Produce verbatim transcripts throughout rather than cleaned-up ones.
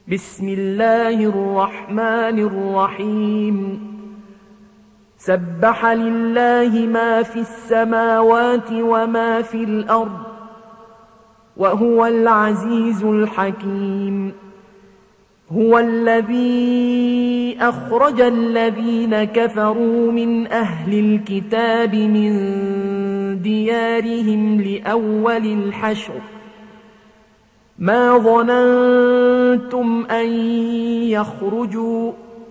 بسم الله الرحمن الرحيم سبح لله ما في السماوات وما في الأرض وهو العزيز الحكيم. هو الذي أخرج الذين كفروا من أهل الكتاب من ديارهم لأول الحشر ما ظننتم أن يخرجوا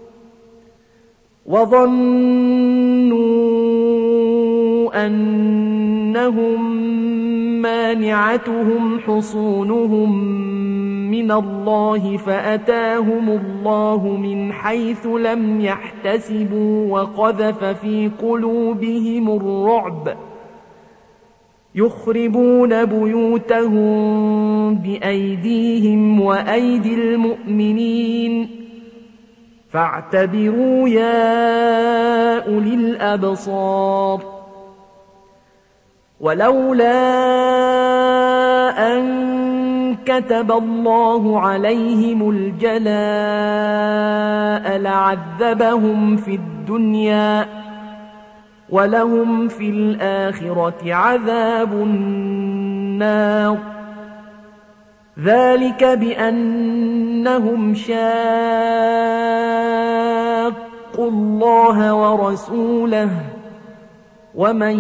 وظنوا أنهم مانعتهم حصونهم من الله فأتاهم الله من حيث لم يحتسبوا وقذف في قلوبهم الرعب يخربون بيوتهم بأيديهم وأيدي المؤمنين فاعتبروا يا أولي الأبصار. ولولا أن كتب الله عليهم الجلاء لعذبهم في الدنيا ولهم في الآخرة عذاب النار. ذلك بأنهم شاقوا الله ورسوله ومن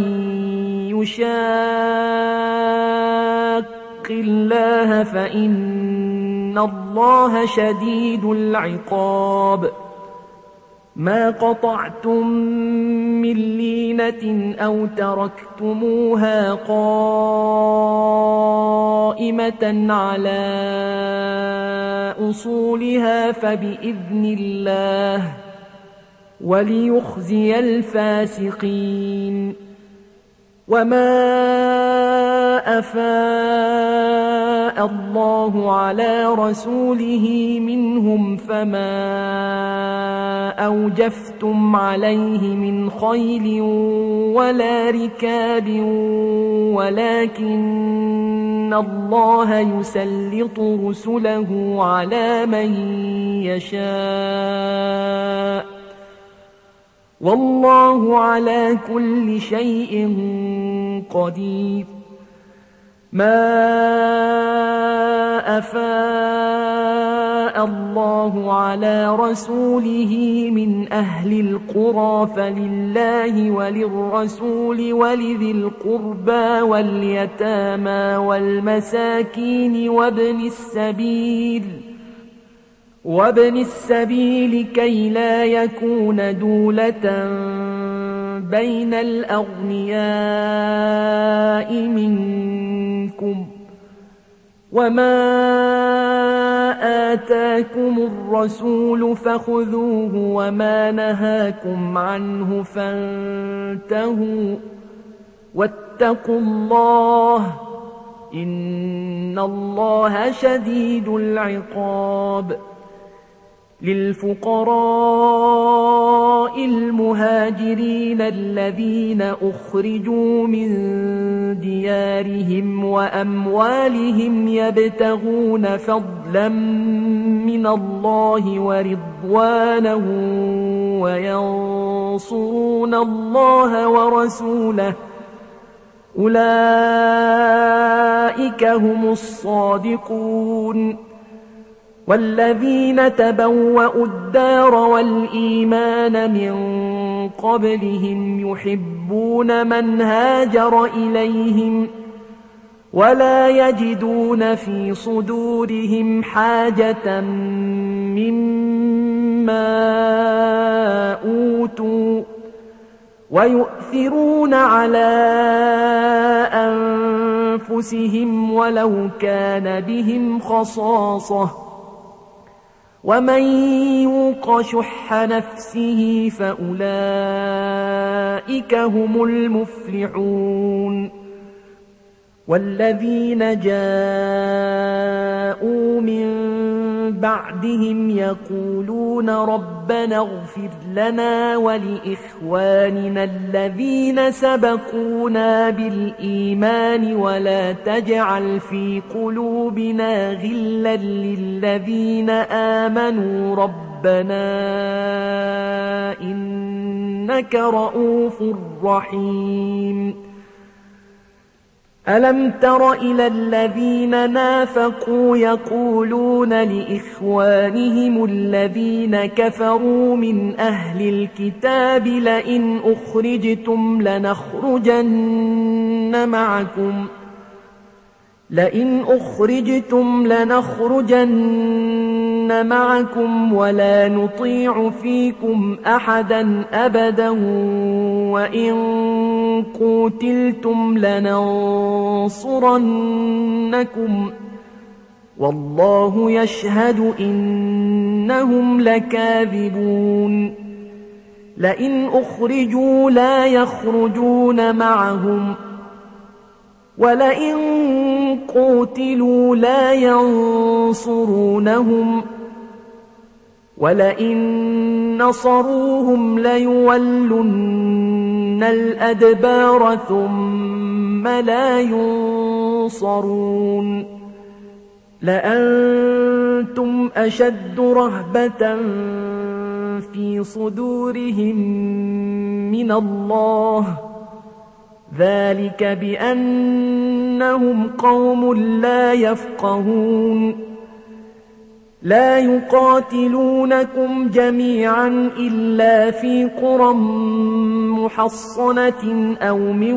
يشاق الله فإن الله شديد العقاب. ما قطعتم من لينة أو تركتموها قائمة على أصولها فبإذن الله وليخزي الفاسقين. وما أفاء الله على رسوله منهم فما أوجفتم عليه من خيل ولا ركاب ولكن الله يسلط رسله على من يشاء والله على كل شيء قدير. ما أفاء الله على رسوله من أهل القرى فلله وللرسول ولذي القربى واليتامى والمساكين وابن السبيل وابن السبيل كي لا يكون دولة بين الأغنياء منكم. وما آتاكم الرسول فخذوه وما نهاكم عنه فانتهوا واتقوا الله إن الله شديد العقاب. للفقراء المهاجرين الذين أخرجوا من ديارهم وأموالهم يبتغون فضلا من الله ورضوانه وينصرون الله ورسوله أولئك هم الصادقون. والذين تبوأوا الدار والإيمان من قبلهم يحبون من هاجر إليهم ولا يجدون في صدورهم حاجة مما أوتوا ويؤثرون على أنفسهم ولو كان بهم خصاصة ومن يوق شح نفسه فأولئك هم المفلحون. والذين جاءوا من بعدهم يقولون ربنا اغفر لنا ولإخواننا الذين سبقونا بالإيمان ولا تجعل في قلوبنا غلا للذين آمنوا ربنا إنك رؤوف رحيم. ألم تر إلى الذين نافقوا يقولون لإخوانهم الذين كفروا من أهل الكتاب لئن أخرجتم لنخرجن معكم لئن أخرجتم لنخرجن معكم ولا نطيع فيكم أحدا أبدا وإن قوتلتم لننصرنكم والله يشهد إنهم لكاذبون. لئن أخرجوا لا يخرجون معهم ولئن قوتلوا لا ينصرونهم ولئن نصروهم ليولن الأدبار ثم لا ينصرون. لأنتم أشد رهبة في صدورهم من الله ذلك بأنهم قوم لا يفقهون. لا يقاتلونكم جميعا إلا في قرى محصنة أو من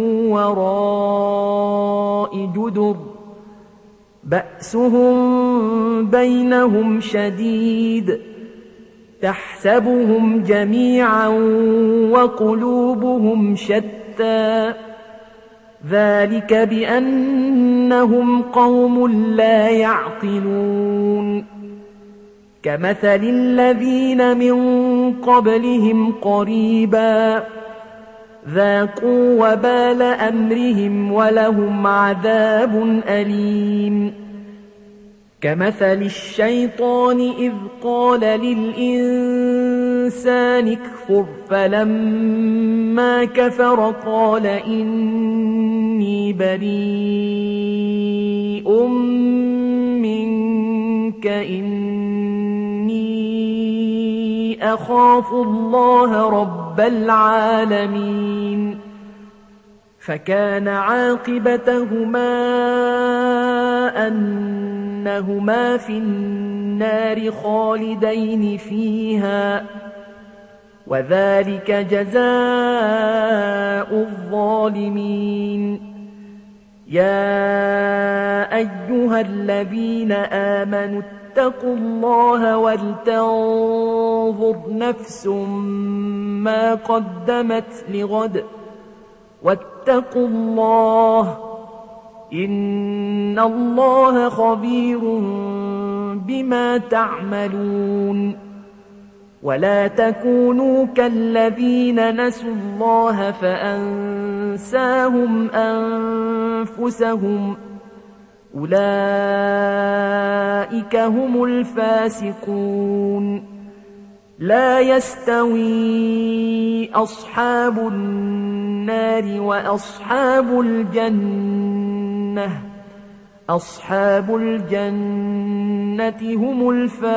وراء جدر بأسهم بينهم شديد تحسبهم جميعا وقلوبهم شتى ذلك بأنهم قوم لا يعقلون. كمثل الذين من قبلهم قريبا ذاقوا وبال أمرهم ولهم عذاب أليم. كمثل الشيطان إذ قال للإنسان اكفر فلما كفر قال إني بريء منك إني أخاف الله رب العالمين. فكان عاقبتهما أنهما في النار خالدين فيها وذلك جزاء الظالمين. يا أيها الذين آمنوا اتقوا الله ولتنظر نفس ما قدمت لغد واتقوا الله إن الله خبير بما تعملون. ولا تكونوا كالذين نسوا الله فأنساهم أنفسهم أولئك هم الفاسقون. لا يستوي أصحاب النار وأصحاب الجنة أصحاب الجنة هم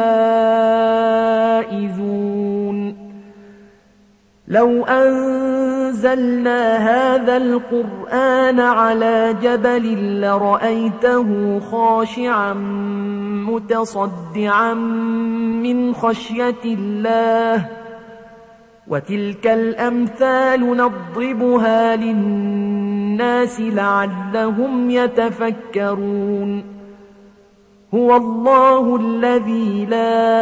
الفائزون. لو أنزلنا هذا القرآن على جبل لرأيته خاشعا متصدعا من خشية الله وتلك الأمثال نضربها للناس لعلهم يتفكرون. هو الله الذي لا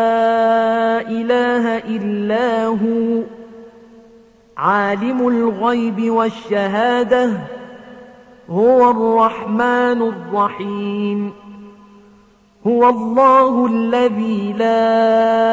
إله إلا هو عالم الغيب والشهادة هو الرحمن الرحيم. هو الله الذي لا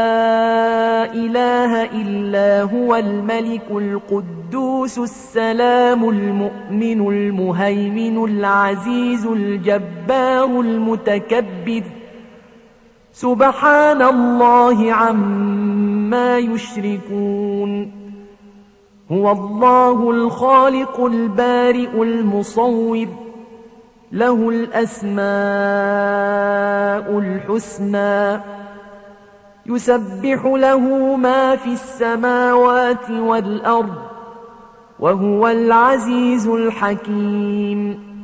إله إلا هو الملك القدوس السلام المؤمن المهيمن العزيز الجبار المتكبر سبحان الله عما يشركون هو الله الخالق البارئ المصور له الأسماء الحسنى يسبح له ما في السماوات والأرض وهو العزيز الحكيم